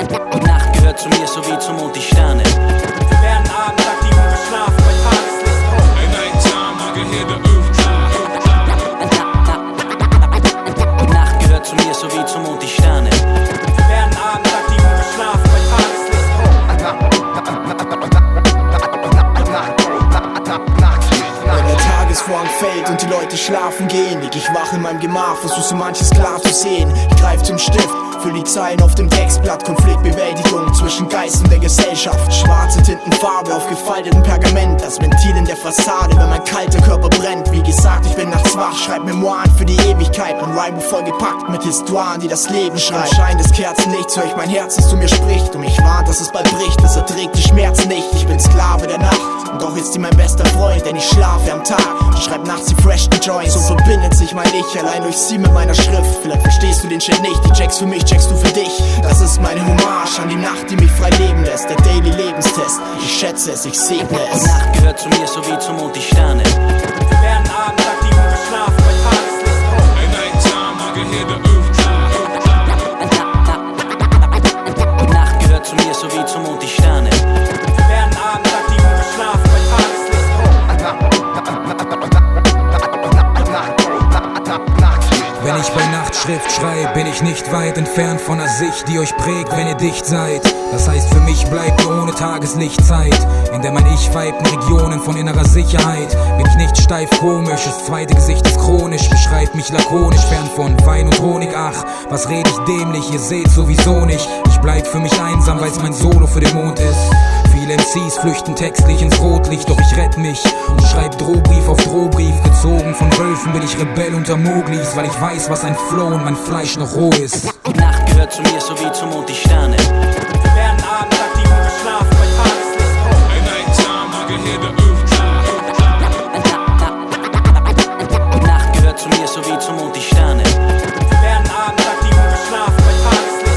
Nacht gehört zu mir, so wie zum Mond die Sterne. Wir werden abends aktiv und geschlafen bei Tageslicht. At night time you can hear the earth cry. Nacht gehört zu mir, so wie zum Mond die Sterne. Wir werden abends aktiv und geschlafen bei Tageslicht. Wenn der Tagesvorhang fällt und die Leute schlafen gehen, lieg ich wach in meinem Gemach, versuche manches klar zu sehen. Ich greif zum Stift, füll die Zeilen auf dem Textblatt, Konfliktbewältigung zwischen Geist und der Gesellschaft. Schwarze Tintenfarbe auf gefaltetem Pergament, das Ventil in der Fassade, wenn mein kalter Körper brennt. Wie gesagt, ich bin nachts wach, schreib Memoiren für die Ewigkeit. Mein Rhyme vollgepackt mit Histoires, die das Leben schreiben. Im Schein des Kerzenlichts hör ich mein Herz, das zu mir spricht und mich warnt, dass es bald bricht. Es erträgt die Schmerzen nicht, ich bin Sklave der Nacht. Und doch ist sie mein bester Freund, denn ich schlafe am Tag und schreib nachts die freshen Joints. So verbindet sich mein Ich allein durch sie mit meiner Schrift. Vielleicht verstehst du den Shit nicht, die checkst für mich, checkst du für dich. Das ist meine Hommage an die Nacht, die mich frei leben lässt. Der Daily Lebenstest, ich schätze es, ich segne es. Nacht gehört zu mir, so wie zum Mond die Sterne. Wir werden abends aktiv und geschlafen bei Tageslicht. At night time you can hear the earth cry. Nacht gehört zu mir, so wie zum Mond die Sterne. Wir werden abends aktiv und geschlafen bei Tageslicht. Wenn ich bei Nachtschrift schreibe, bin ich nicht weit entfernt von der Sicht, die euch prägt, wenn ihr dicht seid. Das heißt, für mich bleibt ihr ohne Tageslicht Zeit, in der mein Ich weibt in Regionen von innerer Sicherheit. Bin ich nicht steif komisch, das zweite Gesicht ist chronisch, beschreibt mich lakonisch, fern von Wein und Honig. Ach, was red ich dämlich, ihr seht sowieso nicht. Ich bleib für mich einsam, weil's mein Solo für den Mond ist. Viele MCs flüchten textlich ins Rotlicht, doch ich rett mich und schreib Drohbrief auf Drohbrief. Gezogen von Wölfen bin ich Rebell unter Moglis, weil ich weiß, was ein Flow und mein Fleisch noch roh ist. Nacht gehört zu mir, so wie zum Mond die Sterne. Wir werden abends aktiv und geschlafen bei Tageslicht. At night time you can hear the earth cry. Nacht gehört zu mir, so wie zum Mond die Sterne. Wir werden abends aktiv und geschlafen bei Tageslicht.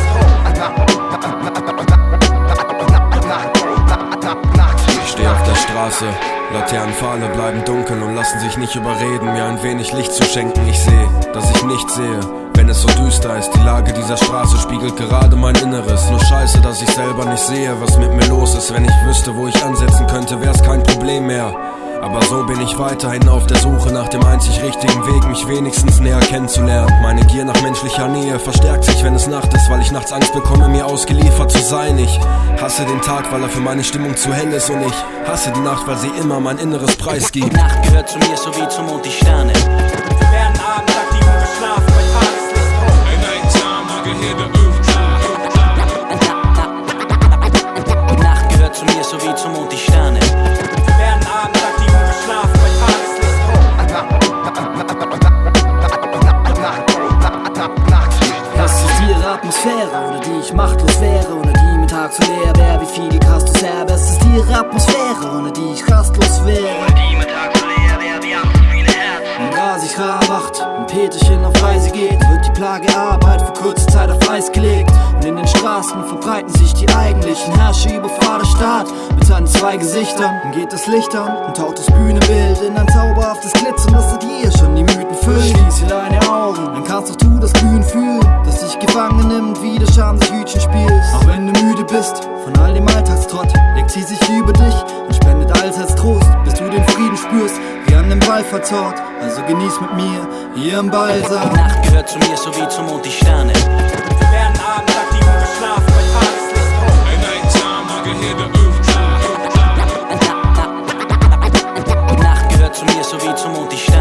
Ich stehe auf der Straße, Laternenpfahle bleiben dunkel und lassen sich nicht überreden, mir ein wenig Licht zu schenken. Ich sehe, dass ich nichts sehe, wenn es so düster ist. Die Lage dieser Straße spiegelt gerade mein Inneres. Nur scheiße, dass ich selber nicht sehe, was mit mir los ist. Wenn ich wüsste, wo ich ansetzen könnte, wär's kein Problem mehr. Aber so bin ich weiterhin auf der Suche nach dem einzig richtigen Weg, mich wenigstens näher kennenzulernen. Meine Gier nach menschlicher Nähe verstärkt sich, wenn es Nacht ist, weil ich nachts Angst bekomme, mir ausgeliefert zu sein. Ich hasse den Tag, weil er für meine Stimmung zu hell ist, und ich hasse die Nacht, weil sie immer mein Inneres preisgibt. Nacht gehört zu mir, so wie zum Mond die Sterne. Wir werden abends aktiv und geschlafen bei Tageslicht. At night time you can hear the earth cry. Nacht gehört zu mir, so wie zum Mond die Sterne. Wir werden abends aktiv und geschlafen bei Tageslicht. Was ist ihre Atmosphäre, ohne die ich machtlos wäre, ohne die mein Tag so leer wäre, wie viele Castos herbe. Es ist ihre Atmosphäre, ohne die ich rastlos wäre, ohne die mein Tag so leer wäre, wie ach so viele Herzen. Wenn Rasig rar wacht und Peterchen auf Reise geht, wird die Plage Arbeit für kurze Zeit auf Eis gelegt. Und in den Straßen verbreiten sich die eigentlichen Herrscher über Vaterstaat mit seinen zwei Gesichtern. Dann geht das Licht an und taucht das Bühnenbild in ein zauberhaftes Glitzern, das seit hier schon die Mythen füllt. Schließe deine Augen, dann kannst auch du das Glühen fühlen, das dich gefangen nimmt, wie der Scham des Hütchen spielst. Auch wenn du müde bist von all dem Alltagstrott, legt sie sich über dich und spendet allseits Trost, bis du den Frieden spürst, wie an dem Wallfahrtsort. Also genieß mit mir ihren Balsam. Nacht gehört zu mir, so wie zum Mond die Sterne. Wir werden abends aktiv und geschlafen bei Tageslicht. At night time you can hear the earth cry. Nacht gehört zu mir, so wie zum Mond die Sterne.